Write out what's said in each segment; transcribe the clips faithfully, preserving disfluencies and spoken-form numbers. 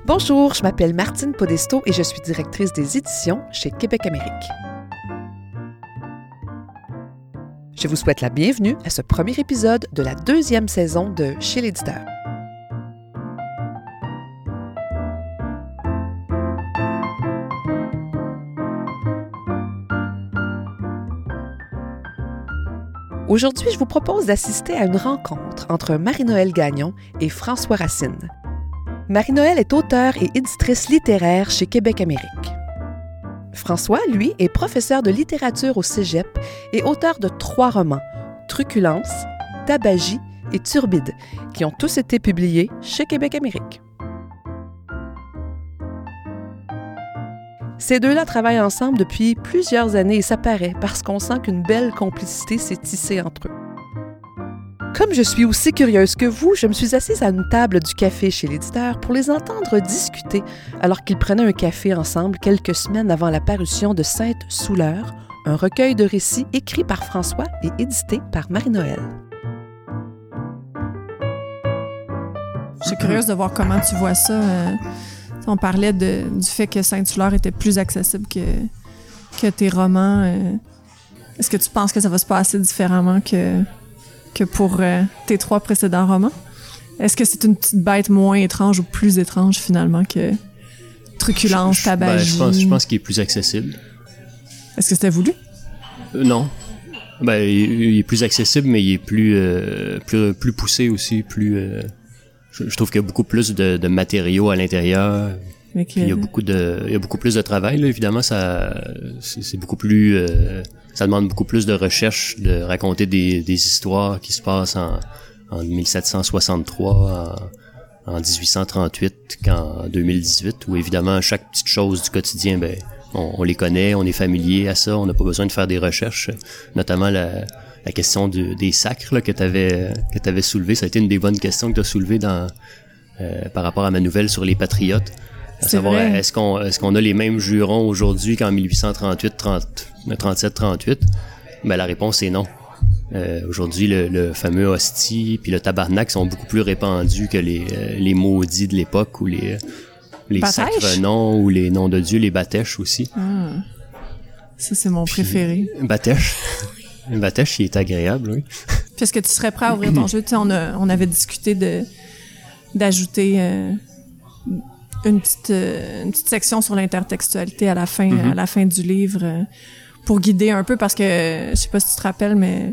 Bonjour, je m'appelle Martine Podesto et je suis directrice des éditions chez Québec Amérique. Je vous souhaite la bienvenue à ce premier épisode de la deuxième saison de Chez l'éditeur. Aujourd'hui, je vous propose d'assister à une rencontre entre Marie-Noëlle Gagnon et François Racine. Marie-Noëlle est auteure et éditrice littéraire chez Québec Amérique. François, lui, est professeur de littérature au Cégep et auteur de trois romans, Truculence, Tabagie et Turbide, qui ont tous été publiés chez Québec Amérique. Ces deux-là travaillent ensemble depuis plusieurs années et ça paraît parce qu'on sent qu'une belle complicité s'est tissée entre eux. Comme je suis aussi curieuse que vous, je me suis assise à une table du café chez l'éditeur pour les entendre discuter alors qu'ils prenaient un café ensemble quelques semaines avant la parution de Sainte-Souleur, un recueil de récits écrit par François et édité par Marie-Noëlle. Je suis curieuse de voir comment tu vois ça. Euh, on parlait de, du fait que Sainte-Souleur était plus accessible que, que tes romans. Euh, est-ce que tu penses que ça va se passer différemment que... que pour euh, tes trois précédents romans? Est-ce que c'est une petite bête moins étrange ou plus étrange, finalement, que Truculence, Tabagie? Ben, je pense, je pense qu'il est plus accessible. Est-ce que c'était voulu? Euh, non. Ben, il, il est plus accessible, mais il est plus, euh, plus, plus poussé aussi, plus... Euh, je, je trouve qu'il y a beaucoup plus de, de matériaux à l'intérieur. Okay. Puis il y a beaucoup de, il y a beaucoup plus de travail, là, évidemment, ça, c'est, c'est beaucoup plus... Euh, ça demande beaucoup plus de recherche, de raconter des, des histoires qui se passent en, en dix-sept cent soixante-trois, en, en dix-huit cent trente-huit qu'en deux mille dix-huit, où évidemment chaque petite chose du quotidien, ben on, on les connaît, on est familier à ça, on n'a pas besoin de faire des recherches, notamment la, la question du, des sacres là, que t'avais que t'avais soulevé. Ça a été une des bonnes questions que t'as soulevées dans euh, par rapport à ma nouvelle sur les patriotes. À savoir, vrai. est-ce qu'on est-ce qu'on a les mêmes jurons aujourd'hui qu'en dix-huit cent trente-huit, trente, trente-sept, trente-huit? Ben la réponse est non. Euh, aujourd'hui, le, le fameux hostie puis le tabarnak sont beaucoup plus répandus que les euh, les maudits de l'époque ou les les sacres noms ou les noms de Dieu, les batèches aussi. Ah. Ça c'est mon puis, préféré. Batèche. Batèche, il est agréable, oui. Puis est-ce que tu serais prêt à ouvrir ton jeu? Tu sais, on a on avait discuté de d'ajouter euh, Une petite, euh, une petite section sur l'intertextualité à la fin, mm-hmm. à la fin du livre euh, pour guider un peu parce que, euh, je sais pas si tu te rappelles, mais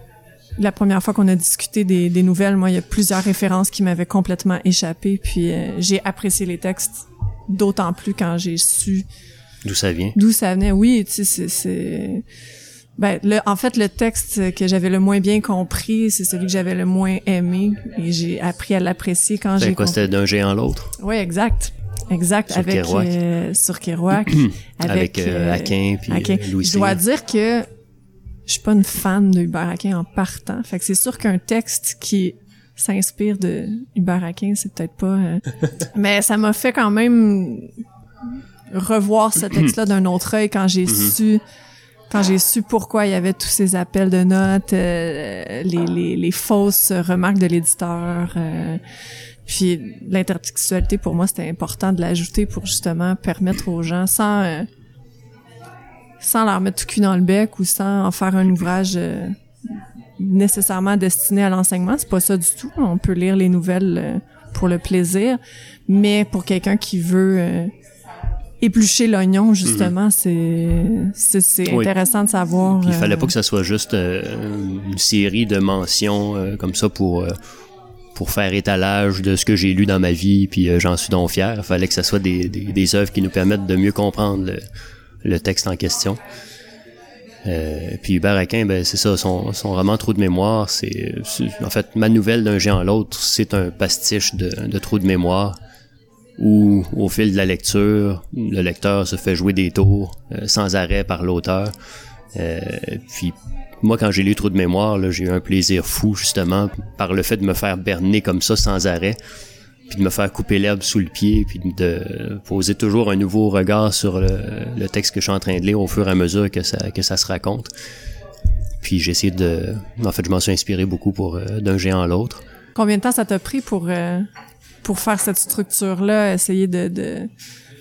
la première fois qu'on a discuté des, des nouvelles, moi, il y a plusieurs références qui m'avaient complètement échappé puis euh, j'ai apprécié les textes d'autant plus quand j'ai su... D'où ça vient? D'où ça venait, oui, tu sais, c'est... c'est... Ben, le, en fait, le texte que j'avais le moins bien compris, c'est celui que j'avais le moins aimé et j'ai appris à l'apprécier quand ben j'ai quoi, compris. C'était d'un géant à l'autre? Oui, exact. Exact. Sur avec Kerouac. Euh, sur Kerouac. avec avec euh, Aquin puis Aquin. Louis Je dois dire que je suis pas une fan de Hubert Aquin en partant. Fait que c'est sûr qu'un texte qui s'inspire de Hubert Aquin, c'est peut-être pas... Euh... Mais ça m'a fait quand même revoir ce texte-là d'un autre œil quand j'ai su... Quand j'ai su pourquoi il y avait tous ces appels de notes, euh, les, les, les fausses remarques de l'éditeur, euh, puis l'intertextualité, pour moi, c'était important de l'ajouter pour justement permettre aux gens, sans euh, sans leur mettre tout cul dans le bec ou sans en faire un ouvrage euh, nécessairement destiné à l'enseignement. C'est pas ça du tout. On peut lire les nouvelles euh, pour le plaisir, mais pour quelqu'un qui veut... Euh, éplucher l'oignon, justement, mm-hmm. c'est c'est, c'est oui. intéressant de savoir. Puis, il fallait euh... pas que ça soit juste euh, une série de mentions euh, comme ça pour euh, pour faire étalage de ce que j'ai lu dans ma vie, puis euh, j'en suis donc fier. Il fallait que ça soit des, des, des œuvres qui nous permettent de mieux comprendre le, le texte en question. Euh, puis Hubert Aquin, ben c'est ça, son, son roman Trou de mémoire, c'est, c'est en fait ma nouvelle d'un géant à l'autre, c'est un pastiche de, de Trou de mémoire. Où, au fil de la lecture, le lecteur se fait jouer des tours euh, sans arrêt par l'auteur. Euh, puis moi, quand j'ai lu Trou de mémoire, là, j'ai eu un plaisir fou, justement, par le fait de me faire berner comme ça sans arrêt, puis de me faire couper l'herbe sous le pied, puis de poser toujours un nouveau regard sur le, le texte que je suis en train de lire au fur et à mesure que ça, que ça se raconte. Puis j'ai essayé de... En fait, je m'en suis inspiré beaucoup pour euh, d'un géant à l'autre. Combien de temps ça t'a pris pour... Euh... pour faire cette structure-là, essayer de, de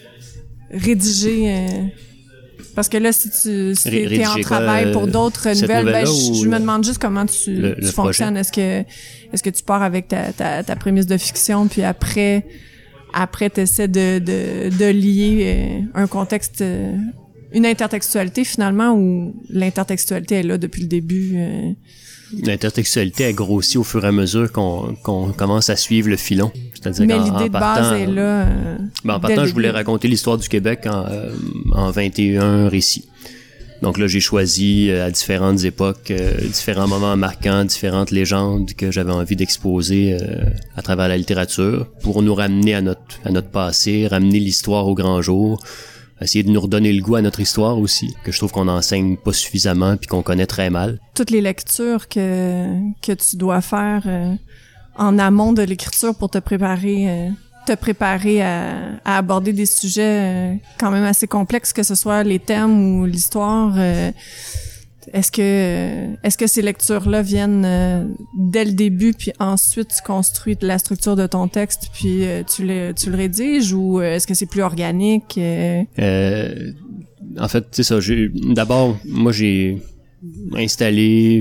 rédiger... Euh, parce que là, si tu si es en travail pour d'autres nouvelles, ben, je, je me demande juste comment tu, le, tu le fonctionnes. Est-ce que est-ce que tu pars avec ta, ta, ta prémisse de fiction, puis après, après tu essaies de, de, de lier un contexte, une intertextualité finalement, ou l'intertextualité est là depuis le début? Euh... L'intertextualité a grossi au fur et à mesure qu'on, qu'on commence à suivre le filon. C'est-à-dire Mais qu'en, l'idée en de partant, base est là. Euh, ben en partant, je voulais raconter l'histoire du Québec en, euh, en vingt et un récits. Donc là, j'ai choisi euh, à différentes époques, euh, différents moments marquants, différentes légendes que j'avais envie d'exposer euh, à travers la littérature pour nous ramener à notre à notre passé, ramener l'histoire au grand jour, essayer de nous redonner le goût à notre histoire aussi, que je trouve qu'on n'enseigne pas suffisamment puis qu'on connaît très mal. Toutes les lectures que que tu dois faire euh, en amont de l'écriture pour te préparer euh, te préparer à, à aborder des sujets euh, quand même assez complexes, que ce soit les thèmes ou l'histoire. Euh, est-ce que euh, est-ce que ces lectures-là viennent euh, dès le début, puis ensuite tu construis la structure de ton texte, puis euh, tu le tu le rédiges, ou euh, est-ce que c'est plus organique? Euh... Euh, en fait, c'est ça. J'ai, d'abord, moi, j'ai installé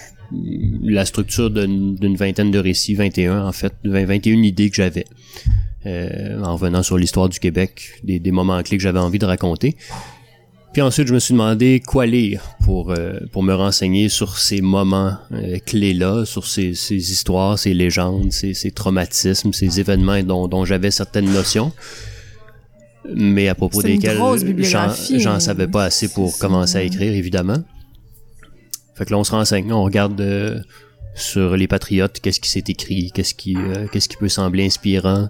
la structure d'une, d'une vingtaine de récits, vingt et un en fait, vingt et une idées que j'avais. Euh, en revenant sur l'histoire du Québec, des, des moments clés que j'avais envie de raconter. Puis ensuite, je me suis demandé quoi lire pour euh, pour me renseigner sur ces moments euh, clés-là, sur ces, ces histoires, ces légendes, ces, ces traumatismes, ces événements dont, dont j'avais certaines notions, mais à propos C'est desquels j'en, j'en euh, savais pas assez pour c'est... commencer à écrire, évidemment. Fait que là, on se renseigne, on regarde euh, sur les patriotes, qu'est-ce qui s'est écrit, qu'est-ce qui euh, qu'est-ce qui peut sembler inspirant.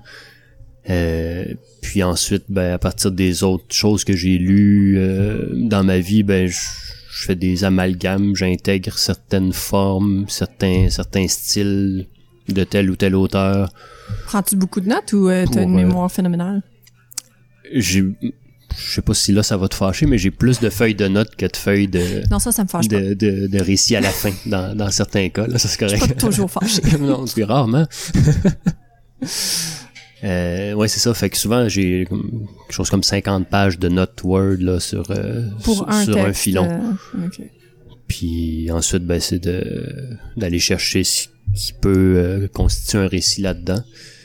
Euh, puis ensuite, ben à partir des autres choses que j'ai lues euh, dans ma vie, ben je, je fais des amalgames, j'intègre certaines formes, certains certains styles de tel ou tel auteur. Prends-tu beaucoup de notes ou euh, t'as une mémoire euh, phénoménale? J'ai, je sais pas si là ça va te fâcher, mais j'ai plus de feuilles de notes que de feuilles de non ça ça me fâche de, pas. de, de, de récits à la fin dans dans certains cas là, ça c'est correct. Je suis pas toujours fâché. Non, c'est rarement. Euh, ouais, c'est ça. Fait que souvent, j'ai quelque chose comme cinquante pages de notes Word là, sur, euh, Pour sur, un, sur texte, un filon. Euh, okay. Puis ensuite, ben, c'est de d'aller chercher ce qui peut euh, constituer un récit là-dedans.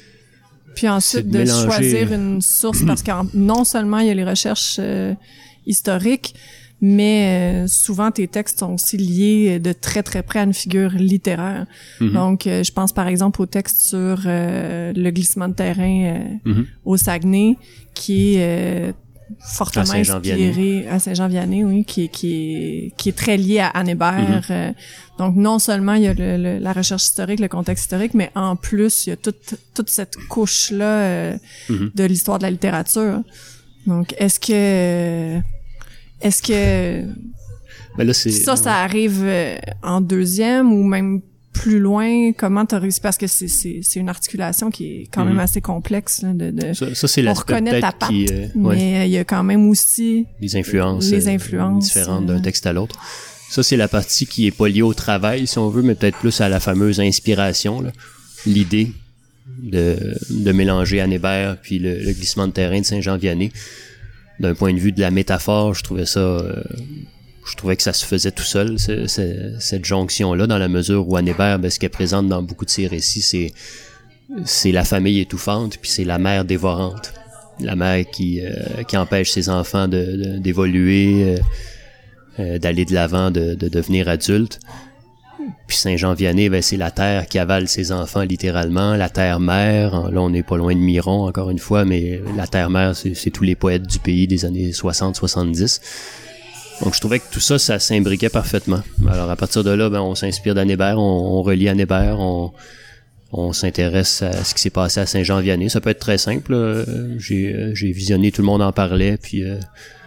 Puis ensuite, de, de mélanger... choisir une source, parce que non seulement il y a les recherches euh, historiques, mais euh, souvent tes textes sont aussi liés de très très près à une figure littéraire. Mm-hmm. Donc euh, je pense par exemple au texte sur euh, le glissement de terrain euh, mm-hmm. au Saguenay, qui est euh, fortement à inspiré à Saint-Jean-Vianney, oui, qui qui est qui est très lié à Anne Hébert. Mm-hmm. Euh, donc non seulement il y a le, le, la recherche historique, le contexte historique, mais en plus il y a toute toute cette couche là euh, mm-hmm. de l'histoire de la littérature. Donc est-ce que Est-ce que ben là, c'est... ça, ça arrive en deuxième ou même plus loin? Comment t'as réussi? Parce que c'est, c'est, c'est une articulation qui est quand mm-hmm. même assez complexe. Là, de, de, ça, ça, c'est l'aspect on reconnaît ta patte, qui, euh, mais ouais. il y a quand même aussi les influences, les influences euh, différentes d'un texte à l'autre. Ça, c'est la partie qui est pas liée au travail, si on veut, mais peut-être plus à la fameuse inspiration. Là. L'idée de, de mélanger Anne Hébert puis le, le glissement de terrain de Saint-Jean-Vianney. D'un point de vue de la métaphore, je trouvais ça, euh, je trouvais que ça se faisait tout seul, c'est, c'est, cette jonction-là, dans la mesure où Anne Hébert, ben, ce qu'elle présente dans beaucoup de ses récits, c'est, c'est la famille étouffante, puis c'est la mère dévorante, la mère qui, euh, qui empêche ses enfants de, de, d'évoluer, euh, d'aller de l'avant, de, de devenir adultes. Puis Saint-Jean-Vianney, ben, c'est la terre qui avale ses enfants littéralement, la terre-mère. Là, on n'est pas loin de Miron, encore une fois, mais la terre-mère, c'est, c'est tous les poètes du pays des années soixante soixante-dix. Donc, je trouvais que tout ça, ça s'imbriquait parfaitement. Alors, à partir de là, ben, on s'inspire d'Anne Hébert, on, on relit Anne Hébert, on, on s'intéresse à ce qui s'est passé à Saint-Jean-Vianney. Ça peut être très simple. Euh, j'ai, euh, j'ai visionné, tout le monde en parlait, puis euh,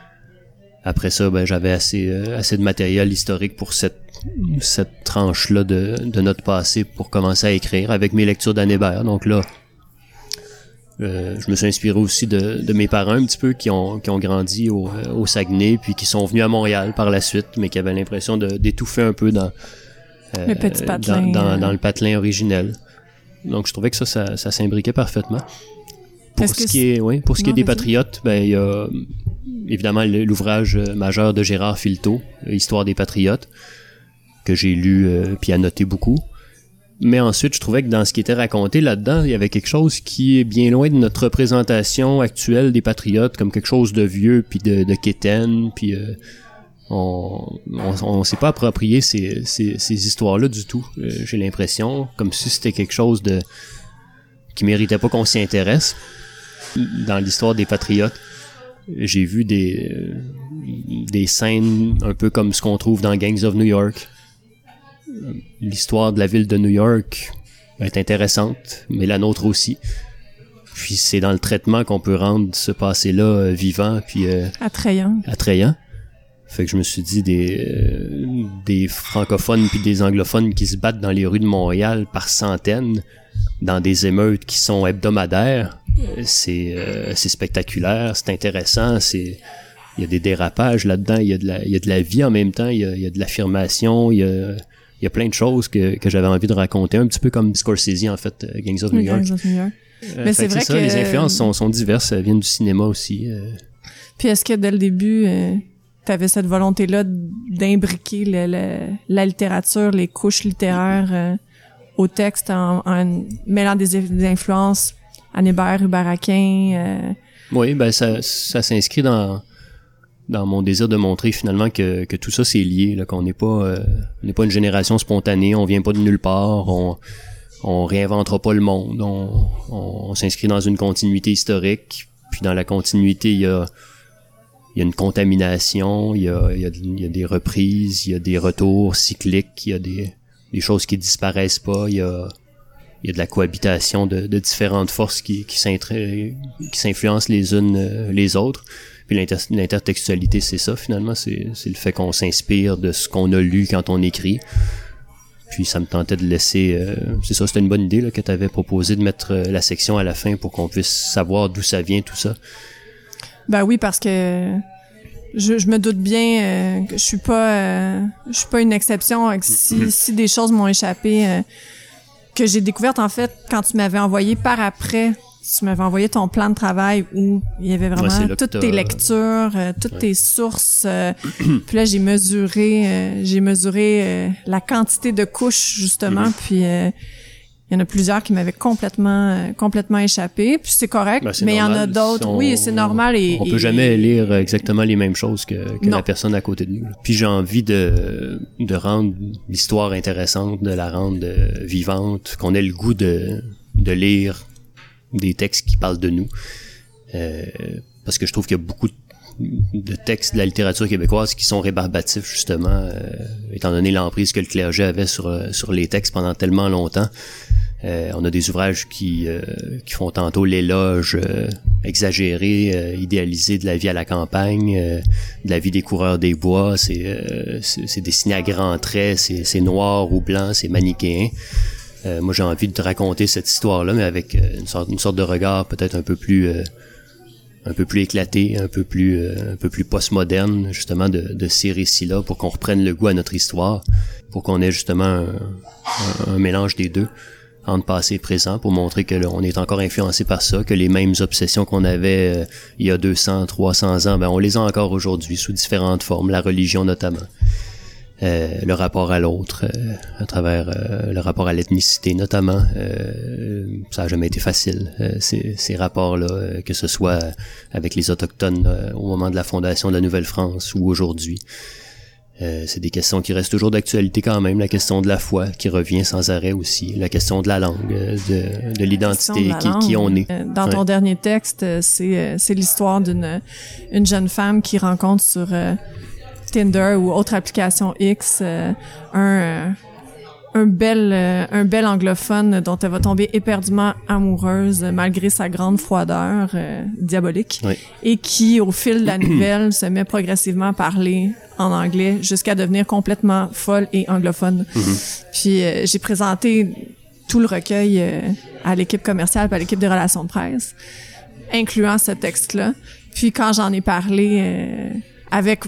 après ça, ben, j'avais assez, euh, assez de matériel historique pour cette cette tranche-là de, de notre passé pour commencer à écrire avec mes lectures d'Anne Hébert. Donc là, euh, je me suis inspiré aussi de, de mes parents un petit peu qui ont, qui ont grandi au, au Saguenay puis qui sont venus à Montréal par la suite, mais qui avaient l'impression de, d'étouffer un peu dans, euh, le petit patelin, dans, dans, dans le patelin originel. Donc, je trouvais que ça, ça, ça s'imbriquait parfaitement. Pour Est-ce ce que qui est, oui, pour ce qui Non, est des vas-y. Patriotes, ben, il y a évidemment l'ouvrage majeur de Gérard Filteau, Histoire des Patriotes, que j'ai lu euh, puis annoté beaucoup. Mais ensuite, je trouvais que dans ce qui était raconté là-dedans, il y avait quelque chose qui est bien loin de notre représentation actuelle des Patriotes, comme quelque chose de vieux puis de, de quétaine, puis euh, on, on, on s'est pas approprié ces, ces, ces histoires-là du tout. Euh, j'ai l'impression, comme si c'était quelque chose de qui méritait pas qu'on s'y intéresse. Dans l'histoire des Patriotes, j'ai vu des euh, des scènes un peu comme ce qu'on trouve dans Gangs of New York. L'histoire de la ville de New York est intéressante, mais la nôtre aussi. Puis c'est dans le traitement qu'on peut rendre ce passé-là euh, vivant puis euh, Attrayant. attrayant. Fait que je me suis dit des euh, des francophones puis des anglophones qui se battent dans les rues de Montréal par centaines dans des émeutes qui sont hebdomadaires, c'est euh, c'est spectaculaire, c'est intéressant, c'est il y a des dérapages là-dedans, il y a de la il y a de la vie en même temps, il y a il y a de l'affirmation, il y a il y a plein de choses que que j'avais envie de raconter, un petit peu comme Scorsese en fait, Gangs of New York. Gangs of New York. Euh, Mais c'est que vrai ça, que les influences sont sont diverses, elles viennent du cinéma aussi. Euh. Puis est-ce que dès le début, euh, t'avais cette volonté-là d'imbriquer le, le, la littérature, les couches littéraires euh, au texte en, en mêlant des, des influences Anne-Hébert, Hubert-Aquin? Euh... Oui, ben ça, ça s'inscrit dans dans mon désir de montrer finalement que que tout ça c'est lié, là, qu'on n'est pas euh, on n'est pas une génération spontanée, on vient pas de nulle part, on on réinventera pas le monde, on, on, on s'inscrit dans une continuité historique, puis dans la continuité il y a il y a une contamination, il y a il y a, il y a des reprises, il y a des retours cycliques, il y a des des choses qui disparaissent pas, il y a il y a de la cohabitation de, de différentes forces qui qui s'influencent les unes euh, les autres. Puis l'inter l'intertextualité, c'est ça finalement, c'est c'est le fait qu'on s'inspire de ce qu'on a lu quand on écrit. Puis ça me tentait de laisser euh, c'est ça, c'était une bonne idée là que tu avais proposé de mettre euh, la section à la fin pour qu'on puisse savoir d'où ça vient tout ça. Ben oui, parce que je, je me doute bien euh, que je suis pas euh, je suis pas une exception. Si, si des choses m'ont échappé euh, que j'ai découvertes en fait quand tu m'avais envoyé par après, tu m'avais envoyé ton plan de travail où il y avait vraiment ouais, toutes tes lectures, euh, toutes ouais. tes sources. Euh, puis là, j'ai mesuré euh, j'ai mesuré euh, la quantité de couches justement, mm-hmm. puis euh, il y en a plusieurs qui m'avaient complètement euh, complètement échappé, puis c'est correct, ben, mais il y en a d'autres. On, oui, c'est normal et on peut et, jamais lire exactement les mêmes choses que, que la personne à côté de nous. Puis j'ai envie de de rendre l'histoire intéressante, de la rendre euh, vivante, qu'on ait le goût de de lire des textes qui parlent de nous. Euh, parce que je trouve qu'il y a beaucoup de textes de la littérature québécoise qui sont rébarbatifs, justement, euh, étant donné l'emprise que le clergé avait sur sur les textes pendant tellement longtemps. Euh, on a des ouvrages qui euh, qui font tantôt l'éloge euh, exagéré, euh, idéalisé de la vie à la campagne, euh, de la vie des coureurs des bois. C'est euh, c'est dessiné à grands traits, c'est c'est noir ou blanc, c'est manichéen. Euh, moi, j'ai envie de te raconter cette histoire-là, mais avec euh, une sorte une sorte de regard peut-être un peu plus euh, un peu plus éclaté, un peu plus euh, un peu plus postmoderne, justement, de, de ces récits-là, pour qu'on reprenne le goût à notre histoire, pour qu'on ait justement un, un, un mélange des deux, entre passé et présent, pour montrer que là, on est encore influencé par ça, que les mêmes obsessions qu'on avait euh, il y a deux cents, trois cents ans, ben on les a encore aujourd'hui sous différentes formes, la religion notamment. Euh, le rapport à l'autre, euh, à travers euh, le rapport à l'ethnicité notamment, euh, ça a jamais été facile, euh, ces, ces rapports-là, euh, que ce soit avec les Autochtones euh, au moment de la fondation de la Nouvelle-France ou aujourd'hui. Euh, c'est des questions qui restent toujours d'actualité quand même, la question de la foi qui revient sans arrêt aussi, la question de la langue, de, de l'identité, qui, qui on est. Dans ton ouais. dernier texte, c'est c'est l'histoire d'une une jeune femme qui rencontre sur euh, Tinder ou autre application X euh, un euh, un bel euh, un bel anglophone dont elle va tomber éperdument amoureuse malgré sa grande froideur euh, diabolique, oui. et qui au fil de la nouvelle se met progressivement à parler en anglais jusqu'à devenir complètement folle et anglophone. Mm-hmm. Puis euh, j'ai présenté tout le recueil euh, à l'équipe commerciale et à l'équipe des relations de presse, incluant ce texte-là. Puis quand j'en ai parlé euh, avec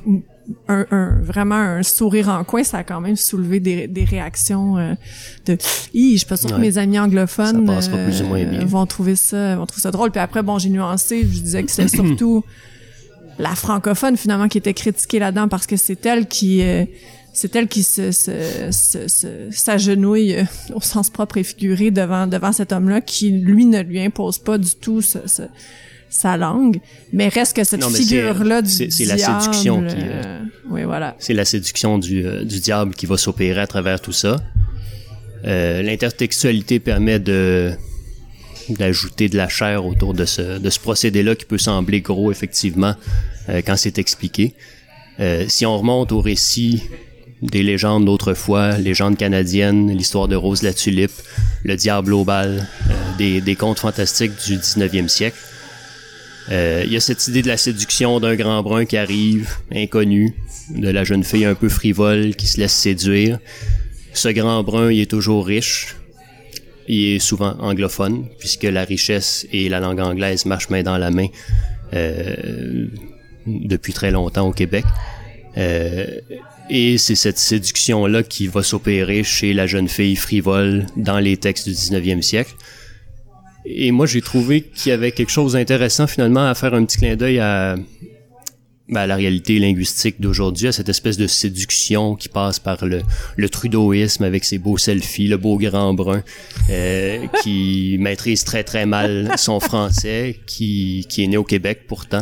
un, un vraiment un sourire en coin, ça a quand même soulevé des, des réactions euh, de « Hi, je suis pas sûre ouais. que mes amis anglophones euh, plus ou moins bien. vont trouver ça vont trouver ça drôle ». Puis après, bon, j'ai nuancé, je disais que c'est surtout la francophone, finalement, qui était critiquée là-dedans parce que c'est elle qui... Euh, c'est elle qui se, se, se, se s'agenouille euh, au sens propre et figuré devant devant cet homme-là qui, lui, ne lui impose pas du tout ce, ce, sa langue, mais reste que cette non, figure-là du c'est, c'est diable... C'est la séduction qui... Euh, euh, oui, voilà. C'est la séduction du, euh, du diable qui va s'opérer à travers tout ça. Euh, l'intertextualité permet de d'ajouter de la chair autour de ce, de ce procédé-là qui peut sembler gros, effectivement, euh, quand c'est expliqué. Euh, si on remonte au récit des légendes d'autrefois, légendes canadiennes, l'histoire de Rose la Tulipe, le diable au bal, euh, des, des contes fantastiques du dix-neuvième siècle. Il euh, y a cette idée de la séduction d'un grand brun qui arrive, inconnu, de la jeune fille un peu frivole qui se laisse séduire. Ce grand brun, il est toujours riche. Il est souvent anglophone, puisque la richesse et la langue anglaise marchent main dans la main euh, depuis très longtemps au Québec. Euh, et c'est cette séduction-là qui va s'opérer chez la jeune fille frivole dans les textes du dix-neuvième siècle. Et moi, j'ai trouvé qu'il y avait quelque chose d'intéressant, finalement, à faire un petit clin d'œil à, ben, à la réalité linguistique d'aujourd'hui, à cette espèce de séduction qui passe par le, le trudeauisme avec ses beaux selfies, le beau grand brun, euh, qui maîtrise très, très mal son français, qui, qui est né au Québec, pourtant,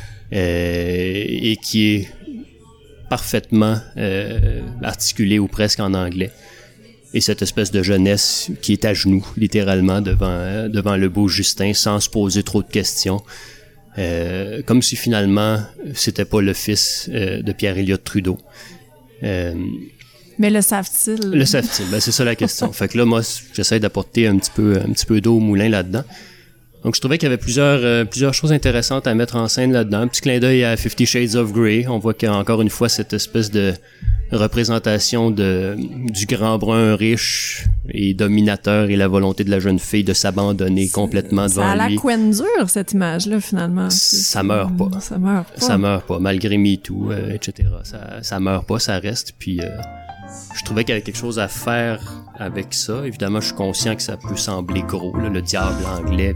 euh, et qui est parfaitement euh, articulé ou presque en anglais. Et cette espèce de jeunesse qui est à genoux, littéralement, devant euh, devant le beau Justin, sans se poser trop de questions. Euh, comme si finalement, c'était pas le fils euh, de Pierre-Éliott Trudeau. Euh, Mais le savent-ils? Le savent-ils? Ben, c'est ça la question. Fait que là, moi, j'essaie d'apporter un petit peu, un petit peu d'eau au moulin là-dedans. Donc, je trouvais qu'il y avait plusieurs, euh, plusieurs choses intéressantes à mettre en scène là-dedans. Un petit clin d'œil à Fifty Shades of Grey. On voit qu'il y a encore une fois cette espèce de représentation de, du grand brun riche et dominateur et la volonté de la jeune fille de s'abandonner c'est, complètement devant lui. Ça a la couenne dure, cette image-là, finalement. C'est, ça meurt pas. Ça meurt pas. Ça meurt pas, malgré MeToo, euh, et cetera. Ça, ça meurt pas, ça reste. Puis, euh, je trouvais qu'il y avait quelque chose à faire avec ça. Évidemment, je suis conscient que ça peut sembler gros, là, le diable anglais.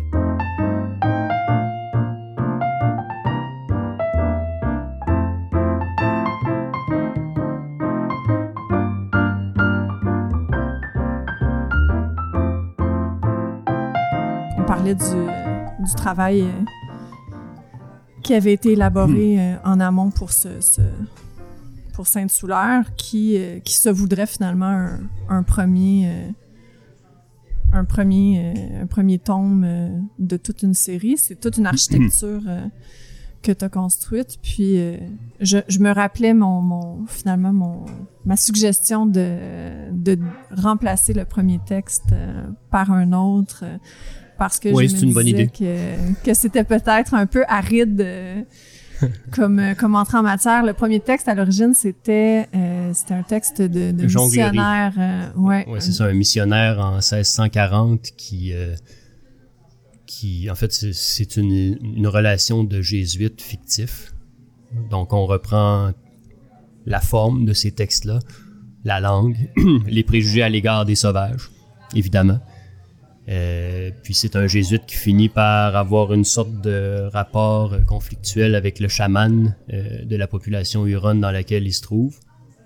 On parlait du, du travail euh, qui avait été élaboré euh, en amont pour ce, ce pour Sainte-Soulaire, qui euh, qui se voudrait finalement un, un premier euh, un premier euh, un premier tome euh, de toute une série. C'est toute une architecture euh, que tu as construite. Puis euh, je, je me rappelais mon mon finalement mon ma suggestion de de remplacer le premier texte euh, par un autre. Euh, parce que oui, je me une bonne disais idée. que, que c'était peut-être un peu aride euh, comme, euh, comme entrée en matière. Le premier texte, à l'origine, c'était, euh, c'était un texte de, de missionnaire. Euh, ouais, ouais, c'est ça, un missionnaire en seize cent quarante qui, euh, qui en fait, c'est, c'est une, une relation de jésuite fictif. Donc, on reprend la forme de ces textes-là, la langue, les préjugés à l'égard des sauvages, évidemment. Euh, puis c'est un jésuite qui finit par avoir une sorte de rapport euh, conflictuel avec le chaman euh, de la population huronne dans laquelle il se trouve.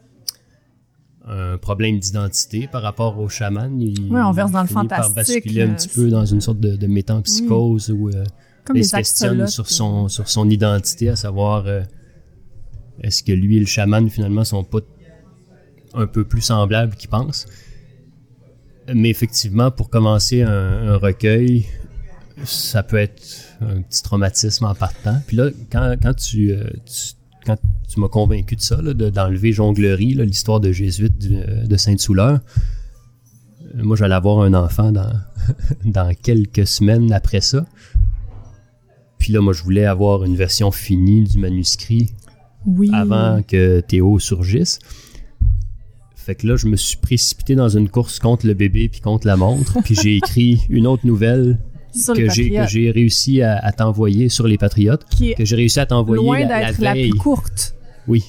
Un problème d'identité par rapport au chaman. Il, oui, on verse dans il le finit fantastique. par basculer un petit peu dans une sorte de, de métampsychose oui. où euh, il se questionne sur son, sur son identité, à savoir euh, est-ce que lui et le chaman finalement sont pas un peu plus semblables qu'il pense. Mais effectivement, pour commencer un, un recueil, ça peut être un petit traumatisme en partant. Puis là, quand, quand tu, euh, tu quand tu m'as convaincu de ça, là, de, d'enlever Jonglerie, là, l'histoire de jésuite du, de Sainte-Soulaire, euh, moi j'allais avoir un enfant dans, dans quelques semaines après ça. Puis là, moi je voulais avoir une version finie du manuscrit oui. avant que Théo surgisse. Fait que là, je me suis précipité dans une course contre le bébé puis contre la montre. Puis j'ai écrit une autre nouvelle que j'ai, que j'ai réussi à, à t'envoyer sur les Patriotes. Qui est que j'ai réussi à t'envoyer loin la, d'être la veille. La plus courte. Oui.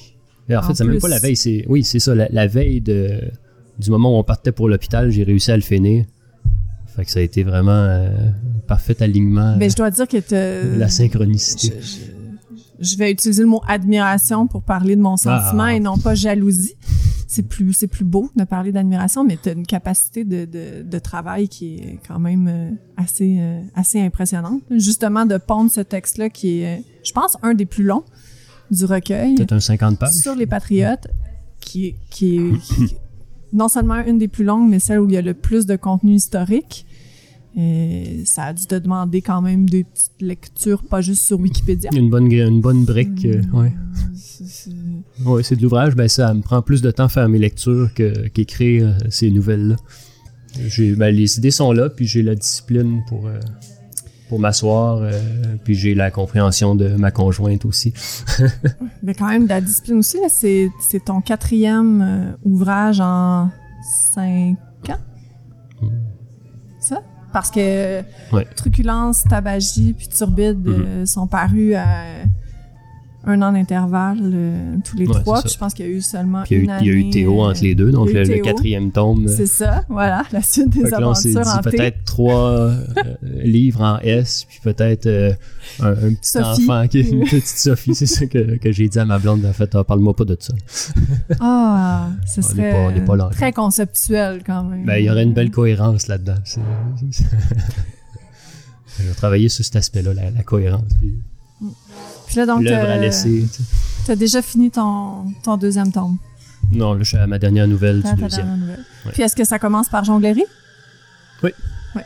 Et en fait, en c'est plus. Même pas la veille, c'est oui, c'est ça, la, la veille de du moment où on partait pour l'hôpital, j'ai réussi à le finir. Fait que ça a été vraiment euh, un parfait alignement. Ben, je dois dire que t'as... la synchronicité. Je, je, je vais utiliser le mot admiration pour parler de mon sentiment ah. et non pas jalousie. C'est plus, c'est plus beau de parler d'admiration, mais t'as une capacité de, de, de travail qui est quand même euh, assez, euh, assez impressionnante. Justement, de pondre ce texte-là qui est, euh, je pense, un des plus longs du recueil. Peut-être un cinquante pages. Sur les Patriotes, qui est, qui est, qui, non seulement une des plus longues, mais celle où il y a le plus de contenu historique. Et ça a dû te demander quand même des petites lectures, pas juste sur Wikipédia. Une bonne, une bonne brique, euh, ouais. C'est, c'est... Ouais, c'est de l'ouvrage, ben ça me prend plus de temps à faire mes lectures que, qu'écrire euh, ces nouvelles-là. J'ai, ben, les idées sont là, puis j'ai la discipline pour, euh, pour m'asseoir, euh, puis j'ai la compréhension de ma conjointe aussi. Mais quand même, de la discipline aussi, là, c'est, c'est ton quatrième euh, ouvrage en cinq ans? Mm. Ça? Parce que ouais. Truculence, Tabagie puis Turbide mm-hmm. euh, sont parus à un an d'intervalle euh, tous les ouais, trois. Puis je pense qu'il y a eu seulement puis une année. Il y a eu Théo euh, entre les deux, donc le, le quatrième tome. C'est ça, voilà, la suite des aventures là, on s'est dit peut-être trois euh, livres en S, puis peut-être euh, un, un petit Sophie. Enfant, qui, une petite Sophie, c'est ça que, que j'ai dit à ma blonde. En fait, oh, parle-moi pas de ça. Ah, ce serait on est pas, on est pas très conceptuel quand même. Ben, il y aurait une belle cohérence là-dedans. C'est, c'est... Je vais travailler sur cet aspect-là, la, la cohérence. Puis... Puis là, donc, l'œuvre à laisser. Tu as déjà fini ton, ton deuxième tome? Non, là, je suis à ma dernière nouvelle à du deuxième. Dernière nouvelle. Ouais. Puis est-ce que ça commence par jonglerie? Oui. Oui.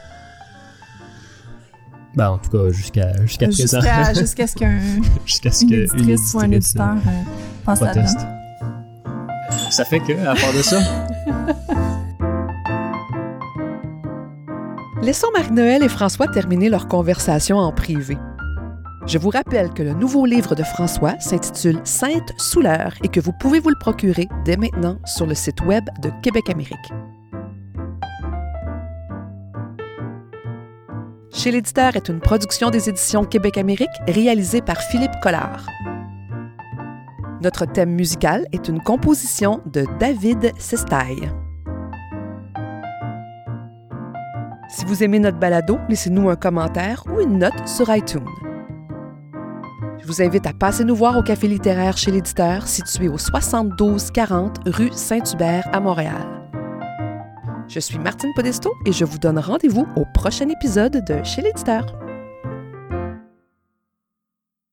Ben, en tout cas, jusqu'à, jusqu'à jusqu'à, présent. Jusqu'à ce qu'un jusqu'à ce une que éditrice, une éditrice ou un éditeur euh, passe proteste. Là-dedans. Ça fait que, à part de ça... Laissons Marie-Noëlle et François terminer leur conversation en privé. Je vous rappelle que le nouveau livre de François s'intitule « Sainte sous l'heure » et que vous pouvez vous le procurer dès maintenant sur le site web de Québec Amérique. Chez l'éditeur est une production des éditions Québec Amérique réalisée par Philippe Collard. Notre thème musical est une composition de David Sestaille. Si vous aimez notre balado, laissez-nous un commentaire ou une note sur iTunes. Je vous invite à passer nous voir au Café littéraire chez l'éditeur, situé au soixante-douze quarante rue Saint-Hubert à Montréal. Je suis Martine Podesto et je vous donne rendez-vous au prochain épisode de Chez l'éditeur.